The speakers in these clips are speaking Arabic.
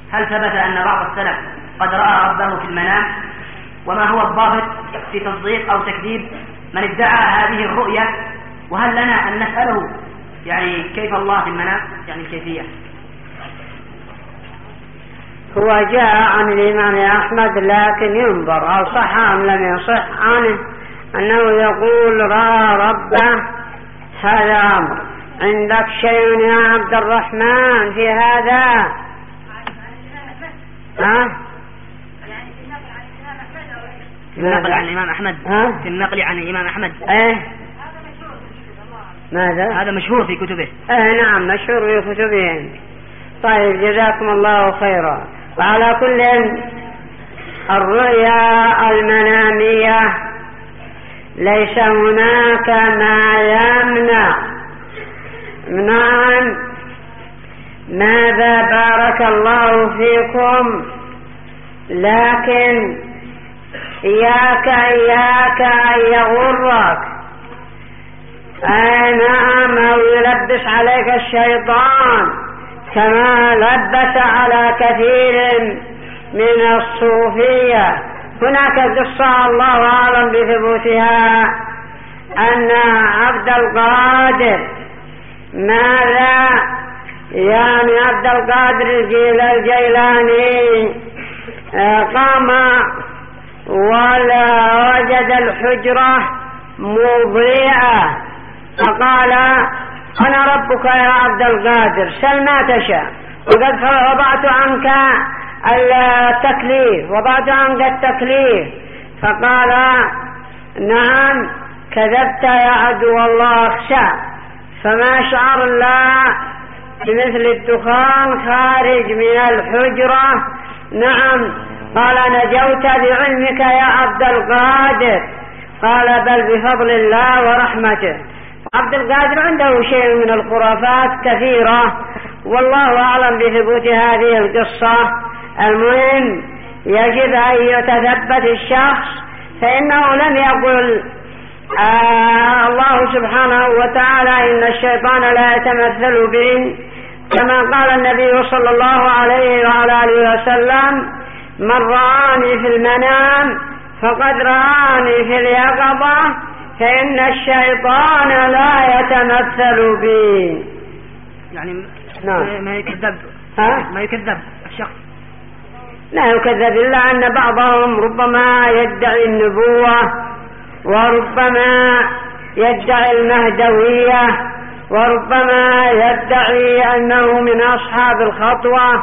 هل ثبت أن بعض السلف قد رأى ربه في المنام؟ وما هو الضابط في تصديق أو تكذيب من ادعى هذه الرؤية؟ وهل لنا أن نسأله يعني كيف الله في المنام، يعني الكيفية؟ هو جاء عن الإمام أحمد لكن ينظر هل صح أم لم يصح عنه أنه يقول رأى ربه. هذا أمر. عندك شيء يا عبد الرحمن في هذا؟ في النقل عن الإمام أحمد. في النقل عن الإمام أحمد. ماذا؟ هذا مشهور في كتبه. نعم مشهور في كتبه. طيب جزاكم الله خيرا. وعلى كل الرؤيا المنامية ليس هناك ما يمنع. نعم ماذا بارك الله فيكم، لكن إياك أن يغرك نعم أو يلبس عليك الشيطان كما لبس على كثير من الصوفية. هناك قصة الله أعلم بثبوتها أن عبد القادر ماذا يعني عبد القادر الجيلاني قام ولا وجد الحجرة مضيئة فقال أنا ربك يا عبد القادر سل ما تشاء وقد وضعت عنك التكليف. فقال نعم كذبت يا عدو الله اخشى. فما شعر الله بمثل الدخان خارج من الحجرة. نعم قال نجوت بعلمك يا عبد القادر. قال بل بفضل الله ورحمته. عبد القادر عنده شيء من الخرافات كثيرة والله أعلم بثبوت هذه القصة. المهم يجب أن يتثبت الشخص، فإنه لم يقل الله سبحانه وتعالى إن الشيطان لا يتمثل به، كما قال النبي صلى الله عليه وعلى آله وسلم من رآني في المنام فقد رآني في اليقظة فإن الشيطان لا يتمثل بي. يعني نعم. ما يكذب الشخص، لا يكذب إلا أن بعضهم ربما يدعي النبوة وربما يدعي المهدوية وربما يدعي أنه من أصحاب الخطوة.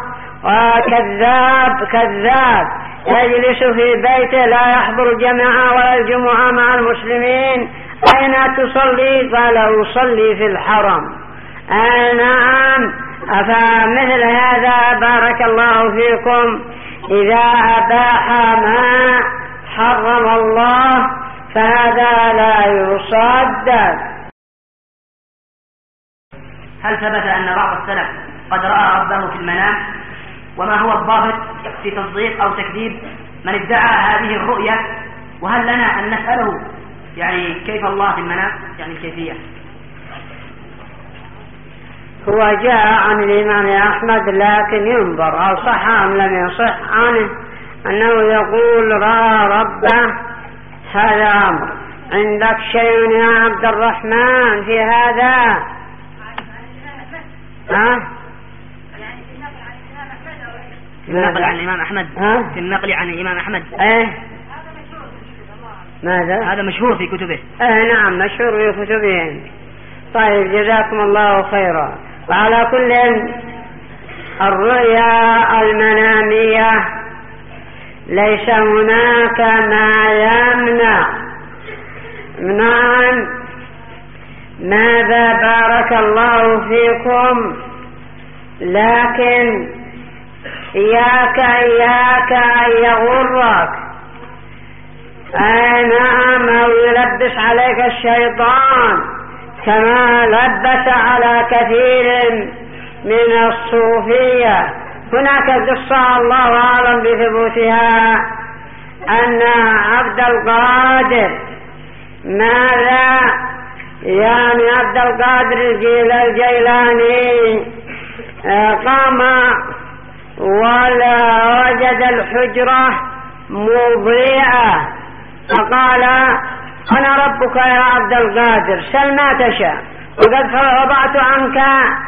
كذاب يجلس في بيته لا يحضر الجماعة ولا الجمعة مع المسلمين. أين تصلي؟ قال أصلي في الحرم. نعم. فمثل هذا بارك الله فيكم إذا أباح ما حرم الله فهذا لا يصدق. هل ثبت أن بعض السلف قد رأى ربه في المنام؟ وما هو الضابط في تصديق أو تكذيب من ادعى هذه الرؤية؟ وهل لنا أن نسأله يعني كيف الله في المنام، يعني الكيفية؟ هو جاء عن الإمام أحمد لكن ينظر هل صح أم لم يصح عنه أنه يقول رأى ربه. هذا أمر. عندك شيء يا عبد الرحمن في هذا؟ في النقل عن الإمام أحمد. في النقل عن الإمام أحمد. ماذا؟ هذا مشهور في كتبه. نعم مشهور في كتبه. طيب جزاكم الله خيرا. وعلى كل الرؤيا المنامية ليس هناك ما يمنع. نعم ماذا بارك الله فيكم، لكن إياك أن يغرك نعم أو يلبس عليك الشيطان كما لبس على كثير من الصوفية. هناك قصة الله أعلم بثبوتها أن عبد القادر ماذا يعني عبد القادر الجيلاني قام ولا وجد الحجرة مضيئة فقال أنا ربك يا عبد القادر سل ما تشاء وقد وضعت عنك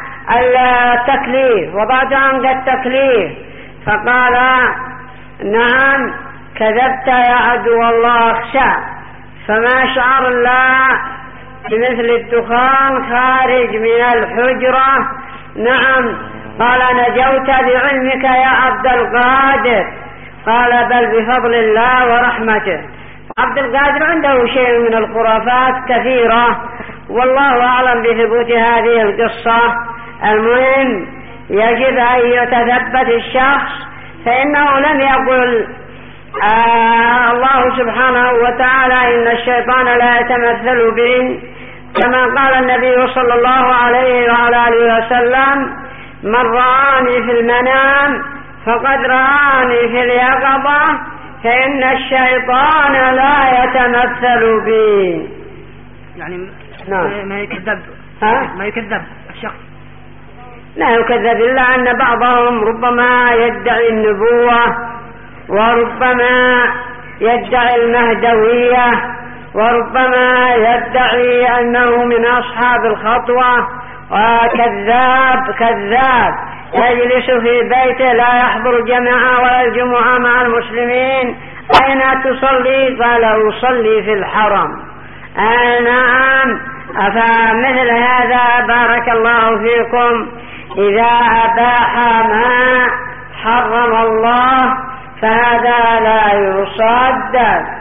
التكليف فقال نعم كذبت يا عدو الله اخشى فما شعر الله بمثل الدخان خارج من الحجرة. نعم قال نجوت بعلمك يا عبد القادر قال بل بفضل الله ورحمته. عبد القادر عنده شيء من الخرافات كثيرة والله أعلم بثبوت هذه القصة. المهم يجب أن يتثبت الشخص فإنه لم يقل الله سبحانه وتعالى إن الشيطان لا يتمثل به كما قال النبي صلى الله عليه وعلى آله وسلم من رآني في المنام فقد رآني في اليقظة فإن الشيطان لا يتمثل بي. يعني نعم. ما يكذب الشخص لا يكذب إلا أن بعضهم ربما يدعي النبوة وربما يدعي المهدوية وربما يدعي أنه من أصحاب الخطوة كذاب يجلس في بيته لا يحضر الجماعة ولا الجمعة مع المسلمين. أين تصلي؟ قال أصلي في الحرم. نعم. فمثل هذا بارك الله فيكم إذا أباح ما حرم الله فهذا لا يصدق.